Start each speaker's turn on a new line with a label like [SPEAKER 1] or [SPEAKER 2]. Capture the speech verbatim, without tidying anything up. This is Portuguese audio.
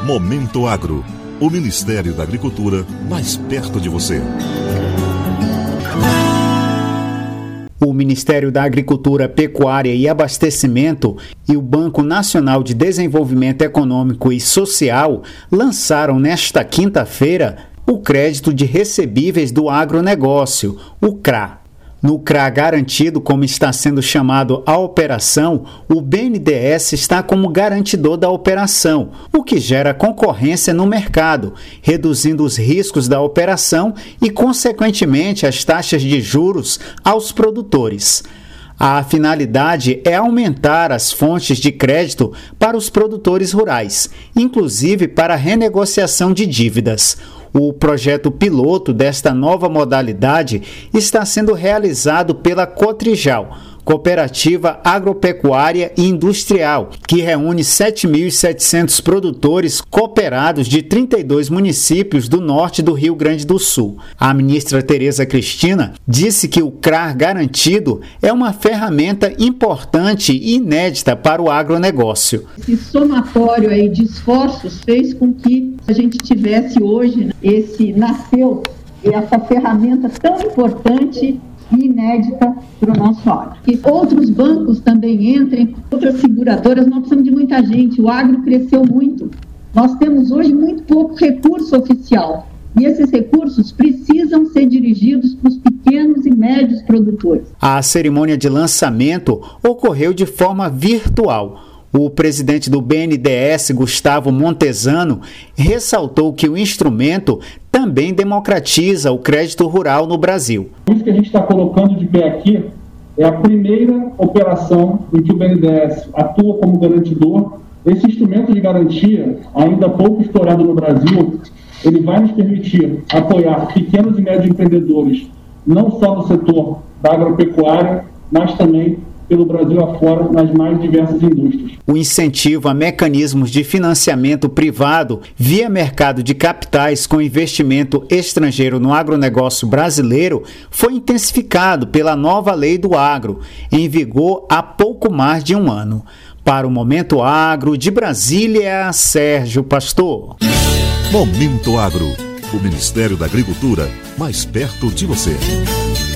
[SPEAKER 1] Momento Agro, o Ministério da Agricultura mais perto de você.
[SPEAKER 2] O Ministério da Agricultura, Pecuária e Abastecimento e o Banco Nacional de Desenvolvimento Econômico e Social lançaram nesta quinta-feira o crédito de recebíveis do agronegócio, o C R A. No C R A garantido, como está sendo chamado a operação, o B N D E S está como garantidor da operação, o que gera concorrência no mercado, reduzindo os riscos da operação e, consequentemente, as taxas de juros aos produtores. A finalidade é aumentar as fontes de crédito para os produtores rurais, inclusive para a renegociação de dívidas. O projeto piloto desta nova modalidade está sendo realizado pela Cotrijal, Cooperativa Agropecuária e Industrial, que reúne sete mil e setecentos produtores cooperados de trinta e dois municípios do norte do Rio Grande do Sul. A ministra Tereza Cristina disse que o C R A garantido é uma ferramenta importante e inédita para o agronegócio.
[SPEAKER 3] Esse somatório aí de esforços fez com que a gente tivesse hoje, esse nasceu essa ferramenta tão importante e inédita para o nosso agro. Que outros bancos também entrem, outras seguradoras, nós precisamos de muita gente, o agro cresceu muito. Nós temos hoje muito pouco recurso oficial e esses recursos precisam ser dirigidos para os pequenos e médios produtores.
[SPEAKER 2] A cerimônia de lançamento ocorreu de forma virtual. O presidente do B N D E S, Gustavo Montesano, ressaltou que o instrumento também democratiza o crédito rural no Brasil.
[SPEAKER 4] Isso que a gente está colocando de pé aqui é a primeira operação em que o B N D E S atua como garantidor. Esse instrumento de garantia, ainda pouco estourado no Brasil, ele vai nos permitir apoiar pequenos e médios empreendedores, não só no setor da agropecuária, mas também pelo Brasil afora, nas mais diversas indústrias.
[SPEAKER 2] O incentivo a mecanismos de financiamento privado via mercado de capitais com investimento estrangeiro no agronegócio brasileiro foi intensificado pela nova Lei do Agro, em vigor há pouco mais de um ano. Para o Momento Agro, de Brasília, Sérgio Pastor.
[SPEAKER 1] Momento Agro, o Ministério da Agricultura mais perto de você.